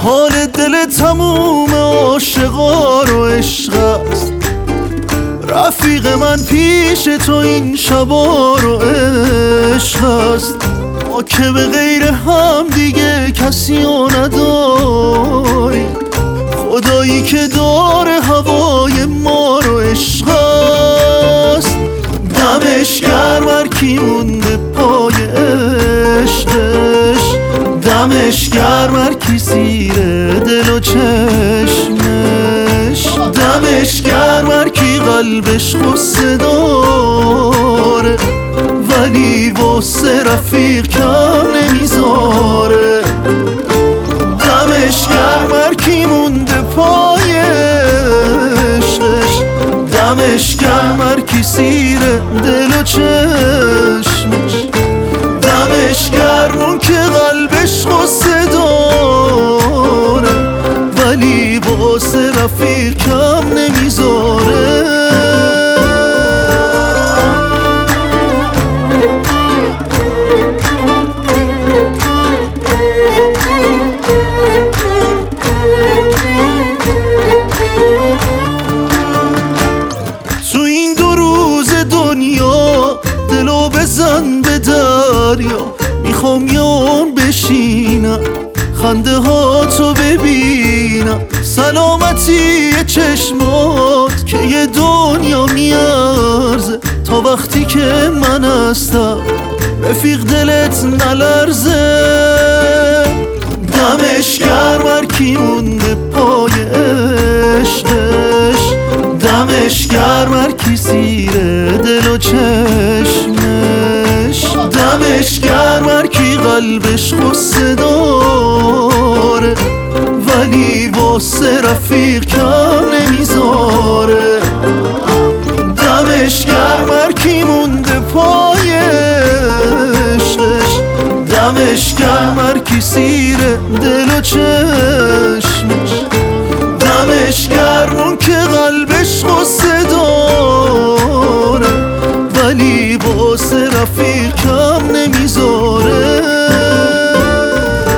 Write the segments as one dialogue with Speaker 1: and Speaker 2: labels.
Speaker 1: حال دل تموم عاشقا رو عشق است. رفیق من پیش تو این شبا رو عشق است. ما که به غیر هم دیگه کسی رو نداری، خدایی که داره هوای ما رو عشق است. دمش گرم هر کی مونده پای عشقش، دمش گرم هر کی زیر دل و چشمش، دمش گرم هر کی قلبش غصه داره ولی واسه رفیق کم نمیذاره. دمش گرم هر کی مونده پای عشقش، دمش گرم هر کی زیر دل و چشمش، دمش گرم اون که قلبش غصه داره ولی واسه رفیق کم نمیذاره. تو این 2 روز دنیا دلو بزن به دریا، میخوام یه عمر بشینم خنده ها تو ببینم، سلامتی چشمات که یه دنیا میارزه، تا وقتی که من هستم رفیق دلت نلرزه. دمش گرم هر کی مونده پای عشقش، دمش گرم هر کی زیر دل و چشمش، دمش گرم هر کی قلبش غصه داره ولی واسه رفیق کم نمیذاره. دمش گرم هر کی مونده پای عشقش، دمش گرم هر کی زیر دل و چشمش، دمش گرم اون که قلبش غصه داره ولی واسه رفیق کم نمیذاره.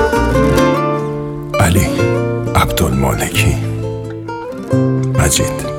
Speaker 2: علی عبدالمالکی، مجید.